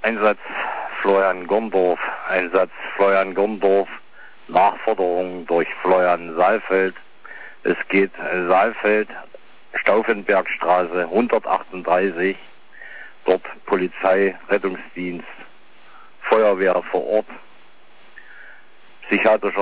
Einsatz Florian Gondorf, Einsatz Florian Gondorf, Nachforderung durch Florian Saalfeld. Es geht Saalfeld, Stauffenbergstraße 138, dort Polizei, Rettungsdienst, Feuerwehr vor Ort, psychiatrischer